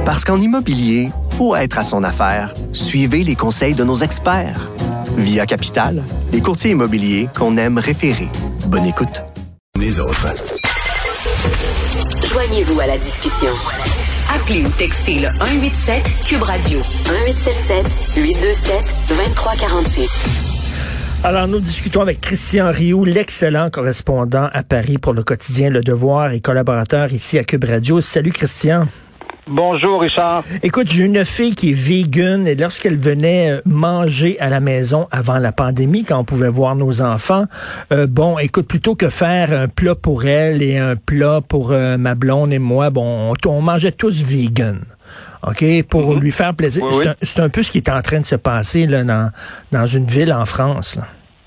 Parce qu'en immobilier, faut être à son affaire. Suivez les conseils de nos experts. Via Capital, les courtiers immobiliers qu'on aime référer. Bonne écoute. Les autres. Joignez-vous à la discussion. Appelez ou textez le 187 Cube Radio 1877 827 2346. Alors, nous discutons avec Christian Rioux, l'excellent correspondant à Paris pour le quotidien Le Devoir et collaborateur ici à Cube Radio. Salut Christian. Bonjour Richard. Écoute, j'ai une fille qui est vegan et lorsqu'elle venait manger à la maison avant la pandémie, quand on pouvait voir nos enfants, écoute, plutôt que faire un plat pour elle et un plat pour ma blonde et moi, on mangeait tous vegan. OK, pour lui faire plaisir. Oui. C'est un peu ce qui est en train de se passer là dans une ville en France, là.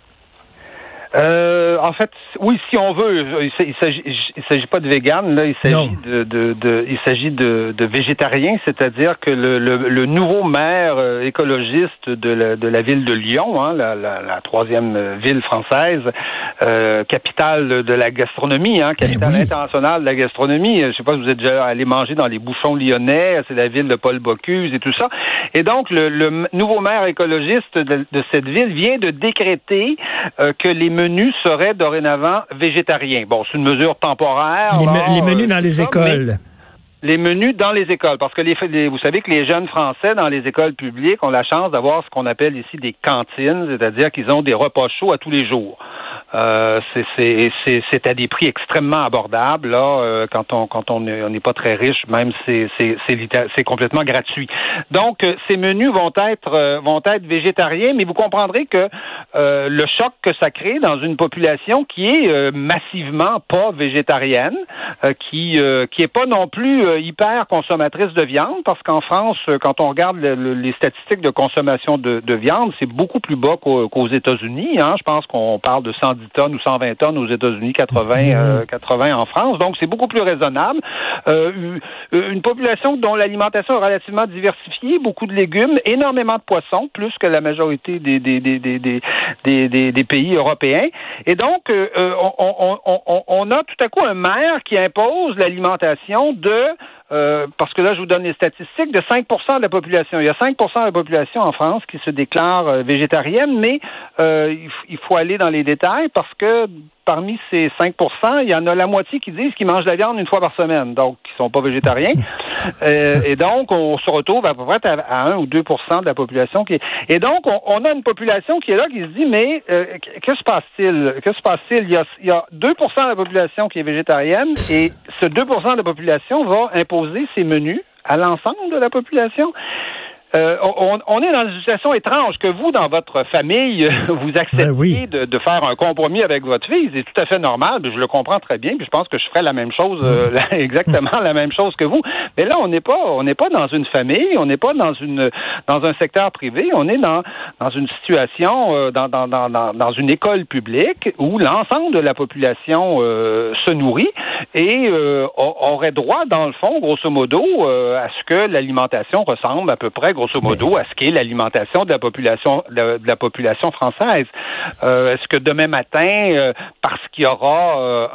En fait, oui, si on veut, il s'agit pas de vegan, là, il s'agit de végétarien, c'est-à-dire que le nouveau maire écologiste de la ville de Lyon, hein, la troisième ville française, capitale de la gastronomie, hein, capitale internationale de la gastronomie. Je sais pas si vous êtes déjà allé manger dans les bouchons lyonnais, c'est la ville de Paul Bocuse et tout ça. Et donc, le nouveau maire écologiste de cette ville vient de décréter que les menus seraient dorénavant végétariens. Bon, c'est une mesure temporaire. Les menus dans les écoles. Les menus dans les écoles, parce que vous savez que les jeunes Français dans les écoles publiques ont la chance d'avoir ce qu'on appelle ici des cantines, c'est-à-dire qu'ils ont des repas chauds à tous les jours. C'est à des prix extrêmement abordables là quand on n'est pas très riche, même c'est complètement gratuit. Donc ces menus vont être végétariens, mais vous comprendrez que le choc que ça crée dans une population qui est massivement pas végétarienne, qui est pas non plus hyper consommatrice de viande, parce qu'en France, quand on regarde les statistiques de consommation de viande, c'est beaucoup plus bas qu'aux États-Unis. Hein. Je pense qu'on parle de 110 tonnes ou 120 tonnes aux États-Unis, 80 en France. Donc, c'est beaucoup plus raisonnable. Une population dont l'alimentation est relativement diversifiée, beaucoup de légumes, énormément de poissons, plus que la majorité des pays européens. Et donc, on a tout à coup un maire qui impose l'alimentation parce que là, je vous donne les statistiques, de 5% de la population. Il y a 5% de la population en France qui se déclare végétarienne, mais il faut aller dans les détails parce que parmi ces 5%, il y en a la moitié qui disent qu'ils mangent de la viande une fois par semaine, donc qui sont pas végétariens. Et donc, on se retrouve à peu près à 1 ou 2% de la population qui est... Et donc, on a une population qui est là, qui se dit, mais que se passe-t-il? Il y a 2% de la population qui est végétarienne, et ce 2% de la population va imposer ses menus à l'ensemble de la population. On est dans une situation étrange que vous, dans votre famille, vous acceptiez de faire un compromis avec votre fille. C'est tout à fait normal, je le comprends très bien, puis je pense que je ferais la même chose, exactement la même chose que vous. Mais là, on n'est pas dans une famille, on n'est pas dans un secteur privé, on est dans une situation, dans une école publique où l'ensemble de la population se nourrit et aurait droit, dans le fond, grosso modo, à ce que l'alimentation ressemble à peu près, grosso modo, à ce qu'est l'alimentation de la population française. Est-ce que demain matin, parce qu'il y aura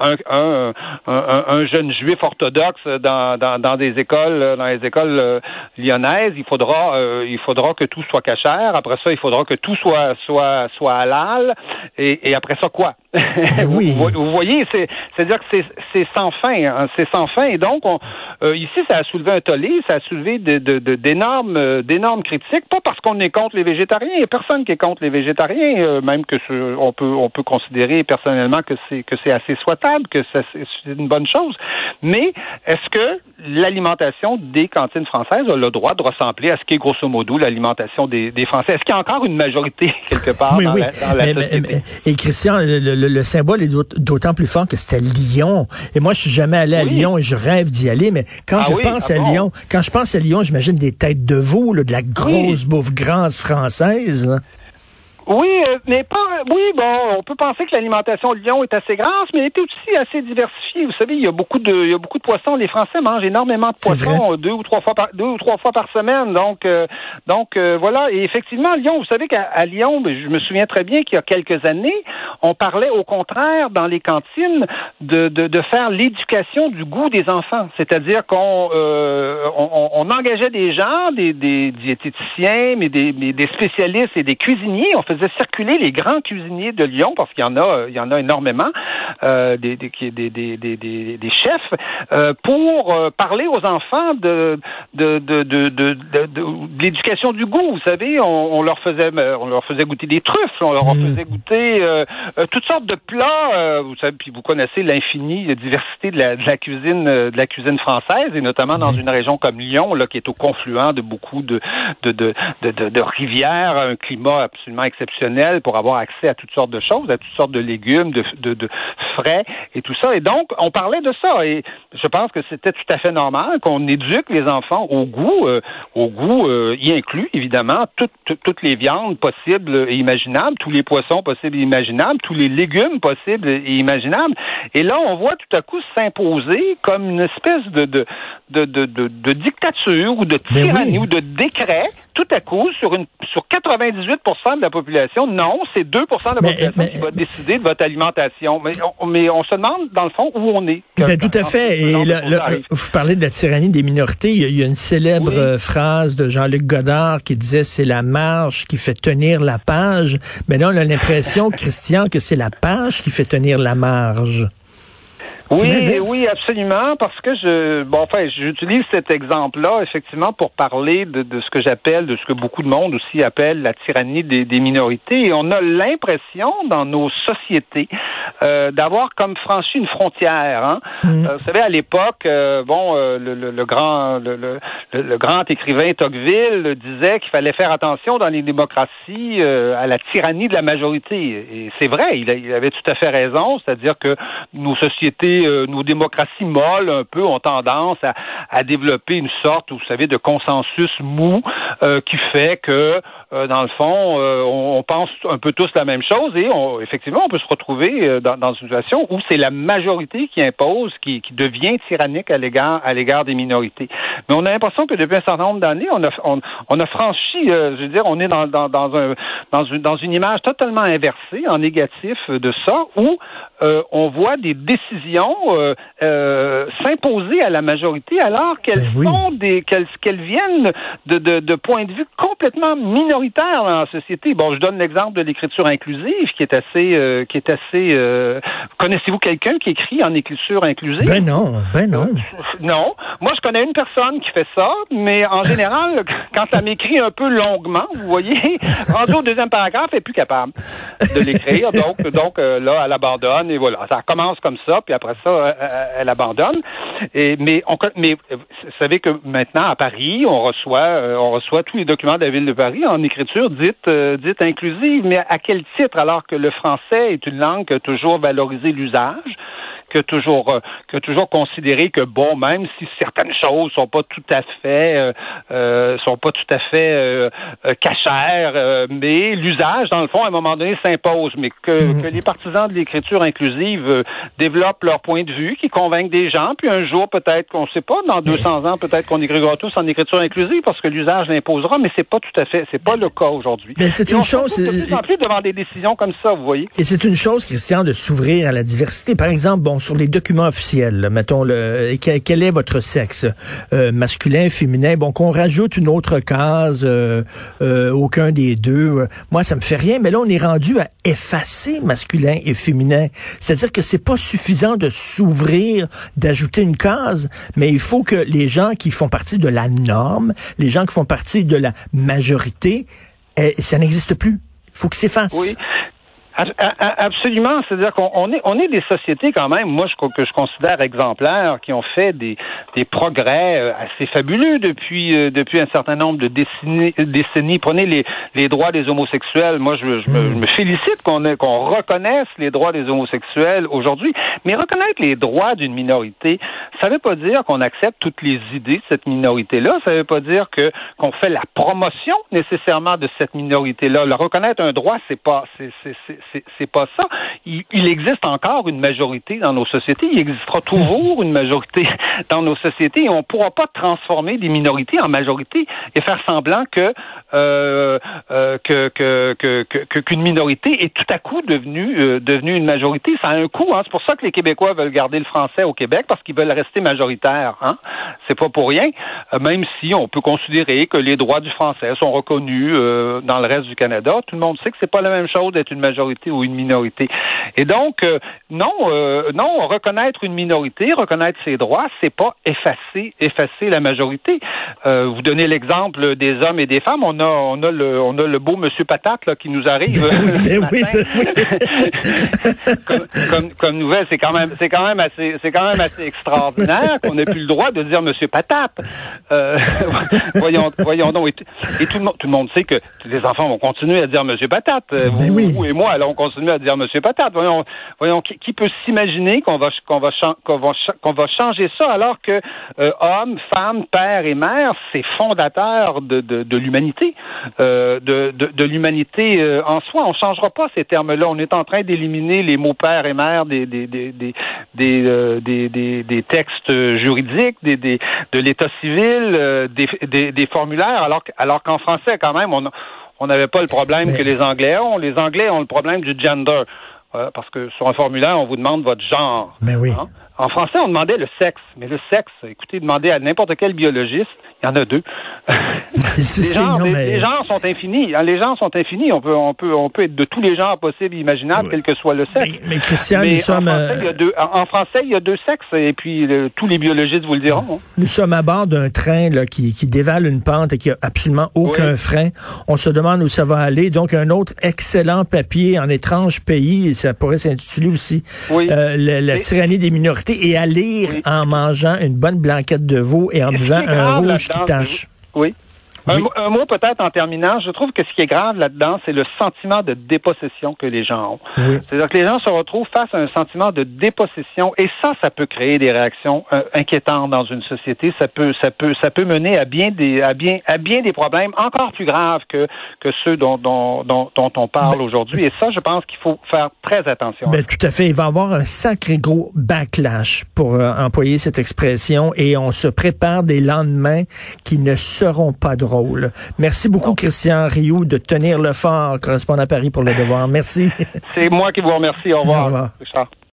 un jeune juif orthodoxe dans les écoles lyonnaises, il faudra que tout soit cachère. Après ça, il faudra que tout soit halal. Et après ça, quoi? Oui. Vous voyez, c'est-à-dire que c'est sans fin. Hein, c'est sans fin. Et donc, ici, ça a soulevé un tollé, ça a soulevé d'énormes critiques, pas parce qu'on est contre les végétariens. Il n'y a personne qui est contre les végétariens, même que on peut considérer personnellement que c'est assez souhaitable, que c'est une bonne chose. Mais est-ce que l'alimentation des cantines françaises a le droit de ressembler à ce qu'est grosso modo l'alimentation des Français? Est-ce qu'il y a encore une majorité quelque part dans la société? Et Christian, le symbole est d'autant plus fort que c'était Lyon. Et moi, je suis jamais allé à Lyon et je rêve d'y aller, mais quand je pense à Lyon, j'imagine des têtes de veau, là, de la grosse bouffe grasse française, là. Oui, mais pas. Oui, bon, on peut penser que l'alimentation de lion est assez grasse, mais elle est aussi assez diversifiée. Vous savez, il y a beaucoup de poissons. Les Français mangent énormément de poissons, 2 ou 3 fois par semaine. Donc, voilà. Et effectivement, Lyon, vous savez qu'à Lyon, je me souviens très bien qu'il y a quelques années, on parlait au contraire dans les cantines de faire l'éducation du goût des enfants. C'est-à-dire qu'on engageait des gens, des diététiciens, mais des spécialistes et des cuisiniers. On faisait circuler les grands cuisiniers de Lyon, parce qu'il y en a énormément, des chefs, pour parler aux enfants de l'éducation du goût. Vous savez, on leur faisait goûter des truffes, on leur faisait goûter toutes sortes de plats. Vous savez, puis vous connaissez l'infinie diversité de la cuisine française, et notamment dans une région comme Lyon, là, qui est au confluent de beaucoup de rivières, un climat absolument exceptionnel pour avoir accès à toutes sortes de choses, à toutes sortes de légumes, de frais et tout ça. Et donc, on parlait de ça. Et je pense que c'était tout à fait normal qu'on éduque les enfants au goût, y inclut évidemment toutes les viandes possibles et imaginables, tous les poissons possibles et imaginables, tous les légumes possibles et imaginables. Et là, on voit tout à coup s'imposer comme une espèce de dictature ou de tyrannie ou de décret, tout à coup, sur 98% de la population. Non, c'est 2% de la population qui va décider de votre alimentation. Mais on se demande, dans le fond, où on est. Tout à fait. Et vous parlez de la tyrannie des minorités. Il y a une célèbre phrase de Jean-Luc Godard qui disait « c'est la marge qui fait tenir la page ». Mais là, on a l'impression, Christian, que c'est la page qui fait tenir la marge. Oui, absolument, parce que j'utilise cet exemple-là, effectivement, pour parler de ce que j'appelle, de ce que beaucoup de monde aussi appelle la tyrannie des minorités. Et on a l'impression, dans nos sociétés, d'avoir comme franchi une frontière. Hein? Vous savez, à l'époque, le grand écrivain Tocqueville disait qu'il fallait faire attention dans les démocraties à la tyrannie de la majorité. Et c'est vrai, il avait tout à fait raison, c'est-à-dire que nos sociétés, nos démocraties molles un peu ont tendance à développer une sorte, vous savez, de consensus mou qui fait que, dans le fond, on pense un peu tous la même chose et effectivement, on peut se retrouver dans une situation où c'est la majorité qui impose, qui devient tyrannique à l'égard des minorités. Mais on a l'impression que depuis un certain nombre d'années, on a franchi, je veux dire, on est dans une image totalement inversée, en négatif de ça, où on voit des décisions s'imposer à la majorité alors qu'elles qu'elles viennent de points de vue complètement minoritaires dans la société. Bon, je donne l'exemple de l'écriture inclusive qui est assez connaissez-vous quelqu'un qui écrit en écriture inclusive? Ben non. Non. Moi, je connais une personne qui fait ça, mais en général, quand elle m'écrit un peu longuement, vous voyez, rendu au deuxième paragraphe, elle est plus capable de l'écrire. Donc là, elle abandonne et voilà. Ça commence comme ça, puis après ça, elle abandonne. Mais vous savez que maintenant, à Paris, on reçoit tous les documents de la Ville de Paris en écriture dite inclusive. Mais à quel titre, alors que le français est une langue qui a toujours valorisé l'usage, que toujours considéré que bon, même si certaines choses sont pas tout à fait cachères, mais l'usage dans le fond à un moment donné s'impose, mais que les partisans de l'écriture inclusive développent leur point de vue, qui convainquent des gens, puis un jour peut-être qu'on sait pas, dans 200 ans peut-être qu'on écrira tous en écriture inclusive parce que l'usage l'imposera, mais c'est pas le cas aujourd'hui. Mais c'est une chose de plus en plus devant des décisions comme ça, vous voyez. Et c'est une chose, Christian, de s'ouvrir à la diversité. Par exemple, sur les documents officiels, là, mettons, quel est votre sexe? Masculin, féminin? Bon, qu'on rajoute une autre case, aucun des deux. Moi, ça me fait rien, mais là, on est rendu à effacer masculin et féminin. C'est-à-dire que c'est pas suffisant de s'ouvrir, d'ajouter une case, mais il faut que les gens qui font partie de la norme, les gens qui font partie de la majorité, ça n'existe plus. Il faut que c'est efface. Oui. Absolument, c'est-à-dire qu'on est des sociétés quand même, moi que je considère exemplaires, qui ont fait des progrès assez fabuleux depuis un certain nombre de décennies. Prenez les droits des homosexuels. Moi, je me félicite qu'on reconnaisse les droits des homosexuels aujourd'hui, mais reconnaître les droits d'une minorité, ça veut pas dire qu'on accepte toutes les idées de cette minorité-là. Ça veut pas dire qu'on fait la promotion nécessairement de cette minorité-là. Le reconnaître un droit, c'est pas ça. Il existe encore une majorité dans nos sociétés. Il existera toujours une majorité dans nos sociétés et on ne pourra pas transformer des minorités en majorité et faire semblant qu'une minorité est tout à coup devenue une majorité. Ça a un coût, hein. C'est pour ça que les Québécois veulent garder le français au Québec parce qu'ils veulent rester majoritaires, hein. C'est pas pour rien, même si on peut considérer que les droits du français sont reconnus dans le reste du Canada. Tout le monde sait que c'est pas la même chose d'être une majorité ou une minorité. Et donc, non, reconnaître une minorité, reconnaître ses droits, c'est pas effacer la majorité. Vous donnez l'exemple des hommes et des femmes. On a le beau Monsieur Patate là qui nous arrive. Comme nouvelle, c'est quand même assez extraordinaire qu'on ait plus le droit de dire Monsieur Patate. Voyons donc. Et tout le monde sait que les enfants vont continuer à dire Monsieur Patate. Vous et moi, allons continuer à dire Monsieur Patate. Voyons, qui peut s'imaginer qu'on va changer ça alors que hommes, femmes, pères et mères, c'est fondateur de l'humanité, de l'humanité en soi. On changera pas ces termes-là. On est en train d'éliminer les mots père et mère des textes juridiques, de l'état civil, des formulaires, alors qu'en français quand même on n'avait pas le problème que les Anglais ont. Les Anglais ont le problème du gender. Parce que sur un formulaire, on vous demande votre genre. Mais oui. Hein? En français, on demandait le sexe. Mais le sexe, écoutez, demandez à n'importe quel biologiste, il y en a deux. Les genres sont infinis. Hein, les genres sont infinis. On peut être de tous les genres possibles et imaginables, quel que soit le sexe. Mais Christian, en français, il y a deux sexes, et puis tous les biologistes vous le diront. Hein. Nous sommes à bord d'un train là, qui dévale une pente et qui a absolument aucun frein. On se demande où ça va aller. Donc, un autre excellent papier en étrange pays, ça pourrait s'intituler aussi la tyrannie des minorités, et à lire en mangeant une bonne blanquette de veau et en buvant un rouge qui tâche. Oui. Un mot peut-être en terminant. Je trouve que ce qui est grave là-dedans, c'est le sentiment de dépossession que les gens ont. Oui. C'est-à-dire que les gens se retrouvent face à un sentiment de dépossession, et ça peut créer des réactions inquiétantes dans une société. Ça peut mener à bien des problèmes encore plus graves que ceux dont on parle aujourd'hui. Et ça, je pense qu'il faut faire très attention. Tout à fait. Il va y avoir un sacré gros backlash, pour employer cette expression, et on se prépare des lendemains qui ne seront pas drôles. Merci beaucoup, Christian Rioux, de tenir le fort, correspondant à Paris pour Le Devoir. Merci. C'est moi qui vous remercie. Au revoir. Au revoir. Richard.